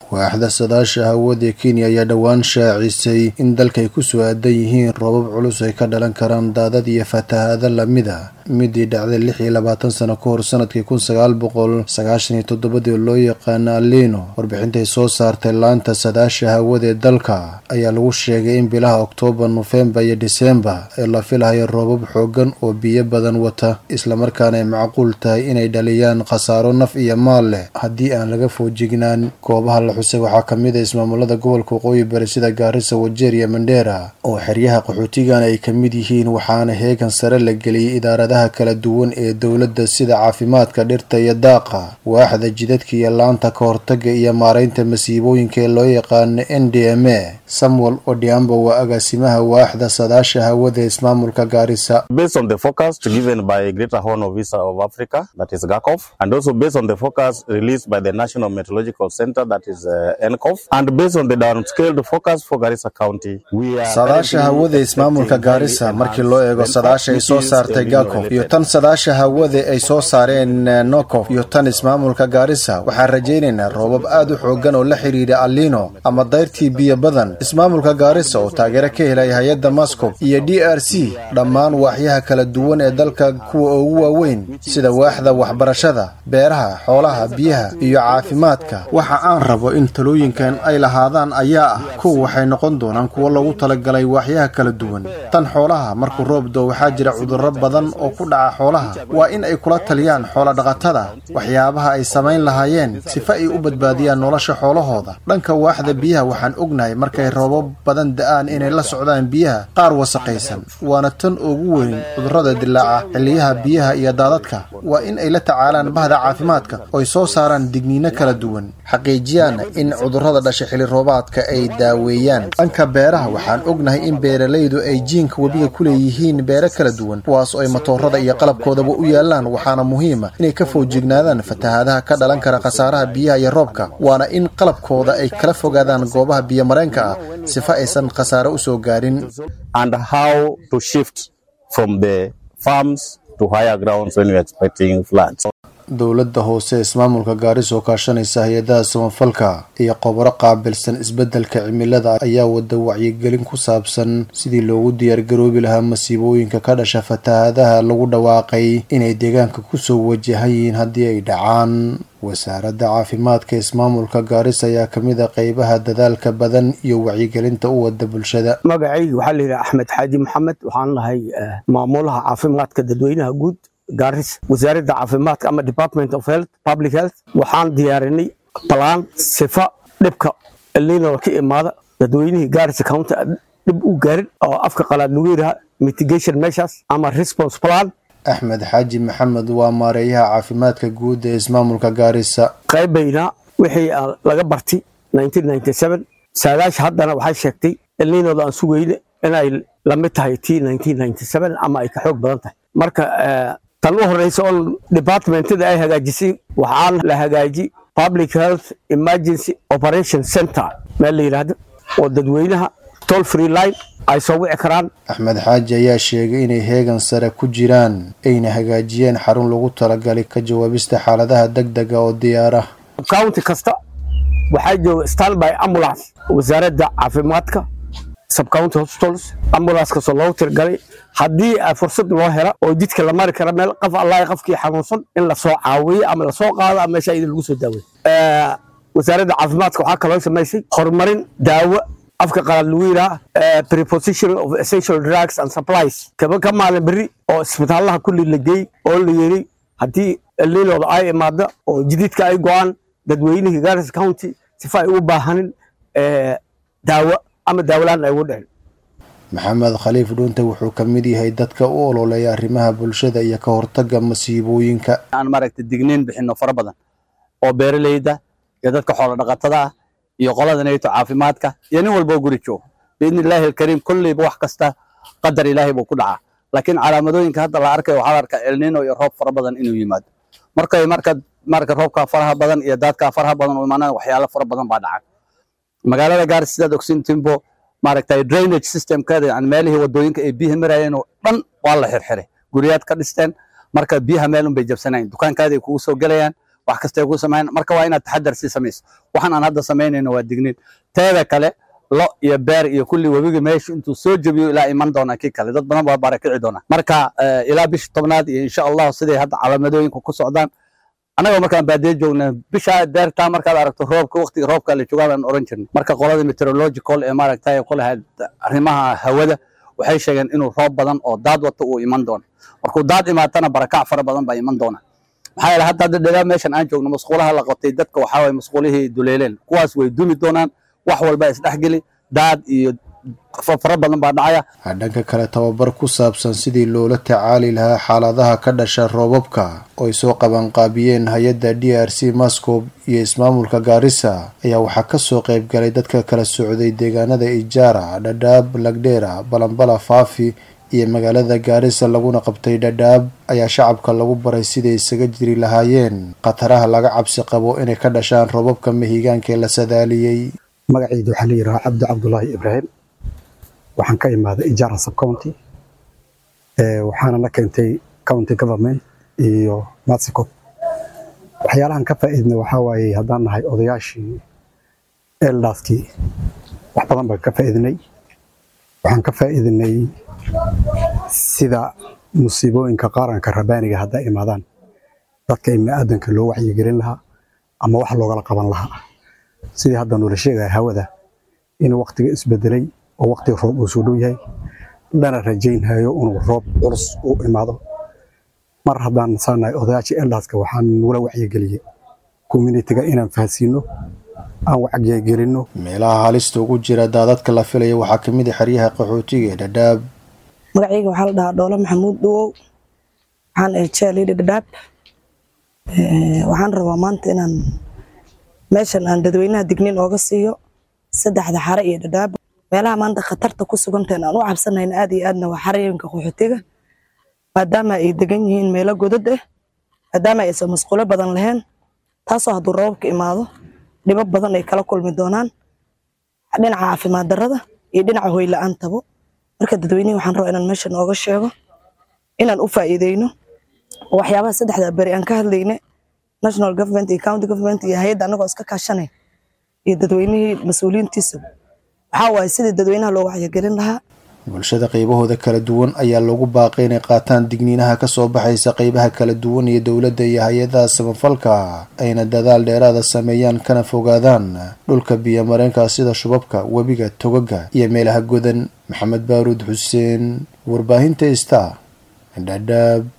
waaxda saadaasha hawada ee Kenya ayaa dhawaan shaacisay in dalka ay ku soo aadan yihiin roobab culus ay ka dhalan karaan daadad iyo fatahaado lamid ah midii dhacday 26 sano ka hor sanadkii 1997 loo yaqaan El Niño. Warbixinta ay soo saartay laanta saadaasha hawada ee dalka ayaa lagu sheegay in bilaha Oktoobar, Noofembar iyo Diseembar ay la filayo roobab xoogan oo biyo badan wata, isla markaana ay macquul tahay inay dhaliyaan khasaaro naf iyo maal leh haddii aan laga foojignaan. Goobaha la xusay waxaa ka mid ah ismaamulada gobolka Waqooyi Bari sida Garissa, Wajir iyo Mandera oo xeryaha qaxootigan ay ka mid yihiin, waxaana heegan sare la geliyay idaaradaha kala duwan ee dowladda sida caafimaadka, dhirta iyo daaqa, waaxda jidadka iyo laanta ka hortagga iyo maareynta masiibooyinka ee loo yaqaan NDMA. Samuel Odhiambo waa agaasimaha waaxda saadaasha hawada ee ismaamulka Garissa. Based on the forecast given by Greater Horn of Africa, that is GACOF, and also based on the forecast released by the National Meteorological Center, that is NCOF, and based on the downscaled forecast for Garissa County, we are saadaasha hawada ismaamulka Garissa markii loo eego saadaasha ay soo saartay GACOF iyo tan saadaasha hawada ay soo saareen NCOF iyo tan ismaamulka Garissa, waxaan rajaynaynaa roobab aad u xooggan oo la xiriira El Niño ama dayrtii biyo badan. Ismaamulka Garissa oo taageero ka helay hay'adda MASCOP iyo DRC, dhammaan waaxyaha kala duwan ee dalka kuwa ugu waaweyn sida waaxda waxbarashada, beeraha, xoolaha, biyaha iyo caafimaadka. Waxa aan rabo in talooyinkan ay lahaadaan ayaa ah kuwa waxay noqon doonaan kuwa lagu talagalay waaxyaha kala duwan. Tan xoolaha markuu roob doo waxaa jira cudurro badan oo ku dhaca xoolaha, waa in ay kula taliyaan xoola dhaqatada waxyaabaha ay samayn lahaayeen sifa ay u badbaadiyaan nolosha xoolahooda. Dhanka waaxda biyaha waxaan ognahay markay roobab badan da'aan inay la socdaan biyaha qaar wasaqaysan, waana tan ugu weyn cudurrada dilaaca xilliyaha biyaha iyo daadadka. Waa in ay la tacaalaan bahda caafimaadka oo ay soo saaraan digniino kala duwan, xaqiijiyaan in cudurrada dhasha xilli roobaadka ay daaweeyaan. Dhanka beeraha waxaan ognahay in beeralaydu ay jiinka webiga ku leeyihiin beero kala duwan kuwaas oo ay matoorada iyo qalabkoodaba u yaalaan, waxaana muhiima inay ka foojignaadaan fatahaadaha ka dhalan kara khasaaraha biyaha iyo roobka, waana in qalabkooda ay kala fogaadaan goobaha biyo mareenka ah sifa aysan khasaaro u soo gaarin. And how to shift from the farms to higher grounds when we are expecting floods. Dowladda hoose ismaamulka Garissa oo kaashanaysa hay'adaha samafalka iyo khubaro qaabilsan isbeddelka cimilada ayaa wada wacyigelin ku saabsan sidii loogu diyaargaroobi lahaa masiibooyinka ka dhasha fatahaadaha lagu dhawaaqay inay deegaanka ku soo wajahan yihiin haddii ay dhacaan. wasaaradda caafimaadka ismaamulka Garissa ayaa ka mid ah qaybaha dadaalka badan iyo wacyigelinta u wada bulshada. magacaygu waxaa la yidhaha Axmed Xaaji Maxamed, waxaan lahay maamulaha caafimaadka dadweynaha guud Garissa. wasaaradda caafimaadka ama Department of Health, Public Health, waxaan diyaarinay plan sifa dhibka El Niño ka imaada dadweynihii Garissa County dib u gaarin oo afka qalaad lagu yiraahdo mitigation measures ama response plan. Axmed Xaaji Maxamed waa maareeyaha caafimaadka guud ee ismaamulka Garissa. qaybayna wixii laga bartay 1997 saadaasha haddana waxay sheegtay El Niño aan sugayna inay la mid tahay 1997 ama ay ka xoog badan tahay. marka tan u horeysa oo departmentada ay hagaajisay waxaan la hagaajiyay Public Health Emergency Operation Center meel la yiraahdo oo dadweynaha toll free line ay soo wici karaan. Axmed Xaaji ayaa sheegay inay heegan sare ku jiraan ayna hagaajiyeen xarun lagu talagalay ka jawaabista xaaladaha degdega oo diyaar ah. county kasta waxaa jooga standby ambulance wasaaradda caafimaadka sub-county hospitals ambulance ka soo loo tirgalay haddii fursad loo helo oo jidka la mari kara meel qof Allah qofkii xanuunsan in la soo caawiyo ama la soo qaado ama meesha lagu soo daaweeyo. wasaaradda caafimaadka waxaa kaloo sameysay horumarin daawo afka qalaad lagu yiraahdo preposition of essential drugs and supplies ka maalin bari oo isbitaalaha kulli la geey oo la yeeray haddii El Niño ay imaado oo jididka ay go'aan dadweynihii Garissa County sifa ay u baahanin daawo ama daawalaan ay u dhicin. Maxamed Khaliif Dhuunte wuxuu ka mid yahay dadka u ololeeya arrimaha bulshada iyo ka hortagga masiibooyinka. aan maaragtay digniin bixino fara badan oo beeralayda iyo dadka xoolo dhaqatada ah iyo qolada neeto caafimaadka iyo nin walba guri joogo biidnillaahi alkariim kulliba wax kasta qadar ilaahay buu ku dhacaa laakiin calaamadooyinka hadda la arkay waxaa la arkaa El Niño iyo roob fara badan inuu yimaado marka roobka faraha badan iyo daadka faraha badan oo imaanaya waxyaalo fara badan baa dhaca magaalada Garissa sida ogsin timbo maaragtay drainage system ka yani meelihii wadooyinka ay biyaha marayeen oo dhan waa la xirxiray guriyaad ka dhisteen marka biyaha meel un bay jabsanayeen dukaankaada ay kugu soo galayaan wax kasta ay ku sameeyaan marka waa inaad taxadar si samayso waxaan aan hadda sameynayno waa digniin teeda kale lo iyo beer iyo kulli wabiga meesha intuu soo jabiyo ilaa iman doona kii kale dad badan baa barakici doona marka ilaa bisha 10aad iyo insha Allah sidii hadda calaamadooyinka ku socdaan anaga markaan baadiye joogna bisha deerta markaad aragto roobka waqtiga roobka la joogaan oran jirnay marka qolada meteorological ee maaragtay qolaha arrimaha hawada waxay sheegeen inuu roob badan oo daad wato uu iman doono markuu daad imaatana barakac fara badan baa iman doona maxaa yeelay hadda dhalaa meeshan aan joogno masquulaha la qabtay dadka waxa way masquulihii duleeleen kuwaas way dumi doonaan wax walba isdhaxgali daad iyo fara badan baa dhacaya dhanka kale tababar ku saabsan sidii loola tacaali lahaa xaaladaha ka dhasha roobabka oo ay soo qabanqaabiyeen hay-adda DRC Mascop iyo ismaamulka Garissa ayaa waxaa ka soo qayb galay dadka kala socday deegaanada Ijara, Dadaab, Lagdera, Balambala, Fafi iyo magaalada Garissa laguna qabtay Dadaab ayaa shacabka lagu baray sidii isaga jiri lahaayeen qataraha laga cabsi qabo inay ka dhashaan roobabka mahigaanka la sadaaliyay magacaydu waxa la yiraahdaa Cabdi Cabdullaahi Ibrahim waxaan ka imaaday Ijara sub county waxaana la keentay county government iyo Mascop waxyaalahan ka faa'iidnay waxa waaye hadaan nahay odayaashii eldaaskii wax badan baan ka faa'iidnay waxaan ka faa'iidnay sida musiibooyinka qaranka rabaaniga hadda imaadaan dadka ibni'aadanka loo wacyigelin lahaa ama wax loogala qaban lahaa sidii hadda noo la sheegay hawada in waqtiga isbedelay oo waqti roob uu soo dhow yahay dana rajaynayo inuu roob culus u imaado mar haddaan saanahay odayaashii eldaaska waxaan nula wacyigeliyay community-ga inaan fahansiino aan wacyigelino meelaha halista ugu jira daadadka la filaya waxaa ka mid ah xeryaha qaxootiga ee Dadaab magacayga waxaa la dhahaa Dhoolo Maxamuud Duwow waxaan cheerleader Dadaab waxaan rabaa maanta inaan meeshan aan dadweynaha digniin ooga siiyo saddexda xare iyo Dadaab meelaha maanta khatarta ku suganteen aan u cabsanayna aad iyo aadna waa xarooyinka qaxootiga maadaama ay degan yihiin meelo godad ah maadaama ay masquulo badan lahayn taasoo hadduu roobka imaado dhibo badan ay kala kulmi doonaan dhinaca caafimaad darrada iyo dhinaca hoy la'aantaba marka dadweynaha waxaan rabaa inaan meeshan ooga sheego inaan u faa'iideyno waxyaabaha saddexda bari aan ka hadlaynay national government iyo county government iyo hay'adda anagoo iska kaashanay iyo dadweynihii mas'uuliyiintiisa waxa waaye sidii dadweynaha loo wacyigelin lahaa bulshada qaybahooda kala duwan ayaa loogu baaqay inay qaataan digniinaha ka soo baxaysa qaybaha kala duwan iyo dowladda iyo hay-adaha samafalka ayna dadaal dheeraada sameeyaan kana fogaadaan dhulka biyo mareenka sida shubabka webiga togaga iyo meelaha godan maxamed baaruud xuseen warbaahinta Star Dadaab